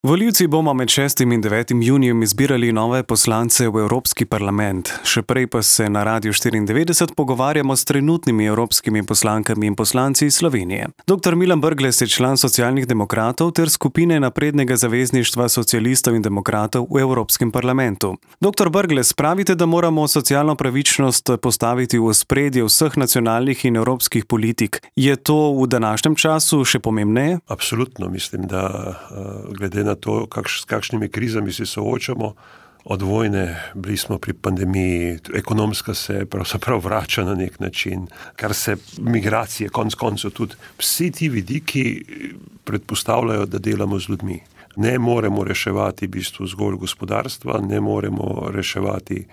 Volivci bomo med 6. in 9. junijem izbirali nove poslance v Evropski parlament. Še prej pa se na Radiu 94 pogovarjamo s trenutnimi evropskimi poslankami in poslanci iz Slovenije. Dr. Milan Brglez je član Socialnih demokratov ter skupine Naprednega zavezništva socialistov in demokratov v Evropskem parlamentu. Dr. Brglez, pravite, da moramo socialno pravičnost postaviti v ospredje vseh nacionalnih in evropskih politik. Je to v današnjem času še pomembneje? Absolutno, mislim, da glede na to, s kakšnimi krizami se soočamo, od vojne, bili smo pri pandemiji, ekonomska se pravzaprav vrača na nek način, kar se migracije, konec koncev tudi, vsi ti vidiki predpostavljajo, da delamo z ljudmi. Ne moremo reševati v bistvu zgolj gospodarstva, ne moremo reševati,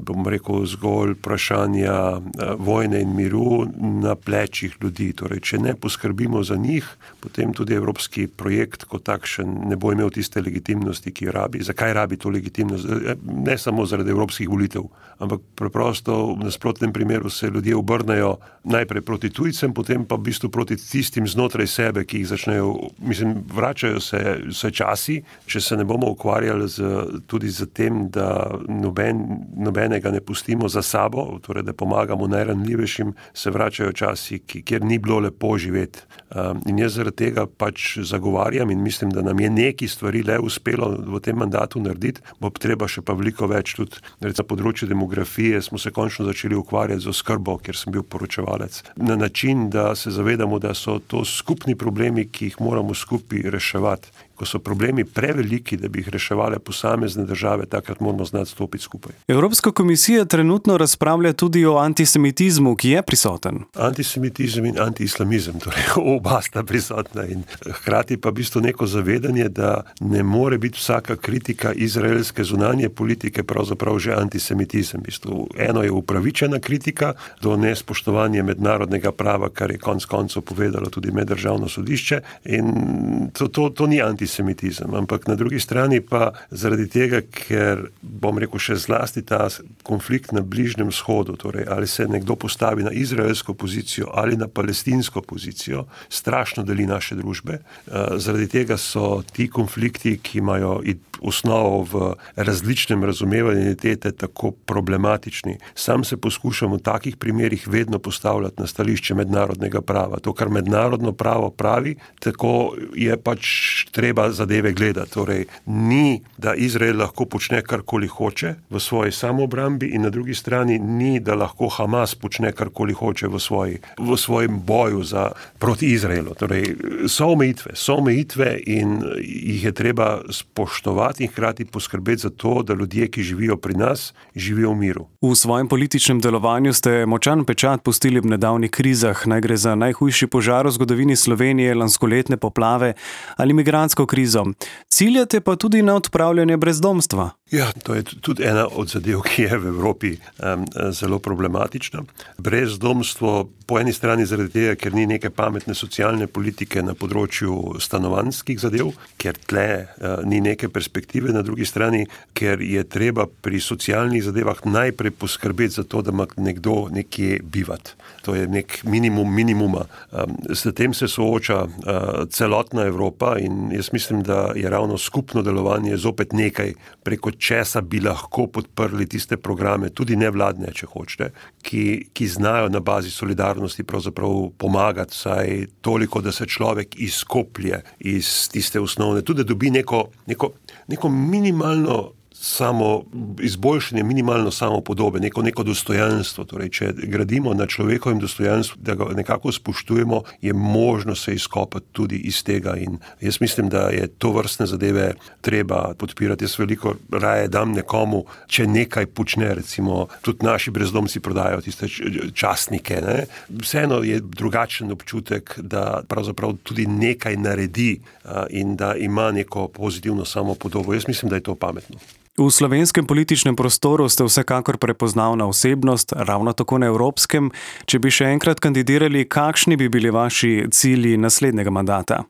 zgolj vprašanja vojne in miru na plečih ljudi. Torej, če ne poskrbimo za njih, potem tudi evropski projekt kot takšen ne bo imel tiste legitimnosti, ki jo rabi. Zakaj rabi to legitimnost? Ne samo zaradi evropskih volitev, ampak preprosto v nasprotnem primeru se ljudje obrnejo najprej proti tujcem, potem pa v bistvu proti tistim znotraj sebe, ki jih začnejo, vračajo se časi, če se ne bomo ukvarjali tudi z tem, da nobenega ne pustimo za sabo, torej da pomagamo najranljivejšim, se vračajo časi, kjer ni bilo lepo živeti. In jaz zaradi tega pač zagovarjam in mislim, da nam je neki stvari le uspelo v tem mandatu narediti, bo treba še pa veliko več tudi. Na področju demografije smo se končno začeli ukvarjati z oskrbo, kjer sem bil poročevalec. Na način, da se zavedamo, da so to skupni problemi, ki jih moramo skupaj reševati. Ko so problemi preveliki, da bi jih reševale posamezne države, takrat moramo znati stopiti skupaj. Evropska komisija trenutno razpravlja tudi o antisemitizmu, ki je prisoten. Antisemitizem in antiislamizem, torej oba sta prisotna in hkrati pa v bistvu neko zavedanje, da ne more biti vsaka kritika izraelske zunanje politike pravzaprav že antisemitizem. V bistvu eno je upravičena kritika do nespoštovanja mednarodnega prava, kar je konec koncev povedalo tudi meddržavno sodišče, in to ni antisemitizem, ampak na drugi strani pa zaradi tega, ker še zlasti ta konflikt na Bližnjem vzhodu, torej ali se nekdo postavi na izraelsko pozicijo ali na palestinsko pozicijo, strašno deli naše družbe. Zaradi tega so ti konflikti, ki imajo osnovo v različnem razumevanju identitete, tako problematični. Sam se poskušam v takih primerih vedno postavljati na stališče mednarodnega prava. To, kar mednarodno pravo pravi, tako je pač treba zadeve gledati. Torej, ni, da Izrael lahko počne karkoli hoče v svoji samoobrambi in na drugi strani ni, da lahko Hamas počne karkoli hoče v svojem boju proti Izraelu. Torej, so omejitve in jih je treba spoštovati in hkrati poskrbeti za to, da ljudje, ki živijo pri nas, živijo v miru. V svojem političnem delovanju ste močan pečat pustili v nedavnih krizah, naj gre za najhujši požar v zgodovini Slovenije, lanskoletne poplave ali migrantsko krizo. Ciljate pa tudi na odpravljanje brezdomstva. Ja, to je tudi ena od zadev, ki je v Evropi zelo problematična. Brezdomstvo po eni strani zaradi tega, ker ni neke pametne socialne politike na področju stanovanjskih zadev, ker tle ni neke perspektive, na drugi strani, ker je treba pri socialnih zadevah najprej poskrbeti za to, da ima nekdo nekje bivati. To je nek minimum minimuma. S tem se sooča celotna Evropa in jaz mislim, da je ravno skupno delovanje zopet nekaj, preko česa bi lahko podprli tiste programe, tudi nevladne, če hočete, ki znajo na bazi solidarnosti pravzaprav pomagati vsaj toliko, da se človek izkoplje iz tiste osnovne, tudi da dobi neko minimalno izboljšanje, minimalno samopodobe, neko dostojanstvo. Torej, če gradimo na človekovem dostojanstvu, da ga nekako spoštujemo, je možno se izkopati tudi iz tega in jaz mislim, da je to vrstne zadeve treba podpirati. Jaz veliko raje dam nekomu, če nekaj počne, recimo, tudi naši brezdomci prodajajo tiste časnike, ne? Vseeno je drugačen občutek, da pravzaprav tudi nekaj naredi in da ima neko pozitivno samopodobo. Jaz mislim, da je to pametno. V slovenskem političnem prostoru ste vsekakor prepoznavna osebnost, ravno tako na evropskem. Če bi še enkrat kandidirali, kakšni bi bili vaši cilji naslednjega mandata?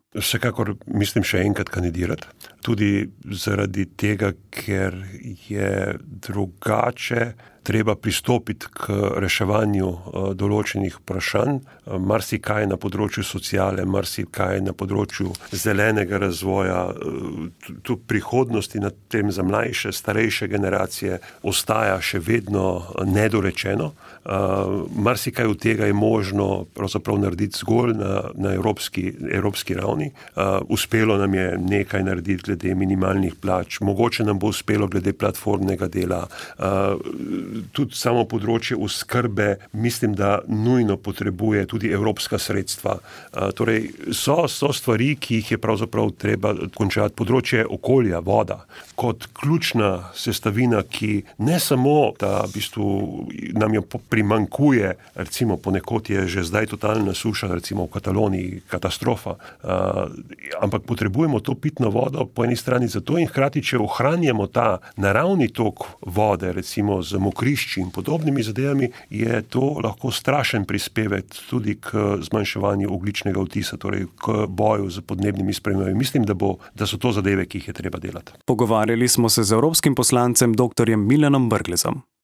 Vsekakor mislim še enkrat kandidirati. Tudi zaradi tega, ker je drugače treba pristopiti k reševanju določenih vprašanj. Marsikaj na področju sociale, marsikaj na področju zelenega razvoja, tudi prihodnosti na tem za mlajše, starejše generacije ostaja še vedno nedorečeno. Marsikaj od tega je možno pravzaprav narediti zgolj na evropski ravni. Uspelo nam je nekaj narediti glede minimalnih plač, mogoče nam bo uspelo glede platformnega dela. Tudi samo področje oskrbe mislim, da nujno potrebuje tudi evropska sredstva. Torej, so stvari, ki jih je pravzaprav treba končati. Področje okolja, voda, kot ključna sestavina, ki ne samo, da v bistvu nam jo primankuje, recimo ponekod je že zdaj totalna suša, recimo v Kataloniji katastrofa, ampak potrebujemo to pitno vodo po eni strani zato in hkrati, če ohranjamo ta naravni tok vode, recimo z mokrišči in podobnimi zadevami, je to lahko strašen prispevek tudi k zmanjševanju ogljičnega odtisa, torej k boju z podnebnimi spremembami. Mislim, da so to zadeve, ki jih je treba delati. Pogovarjali smo se z evropskim poslancem dr. Milanom Brglezom.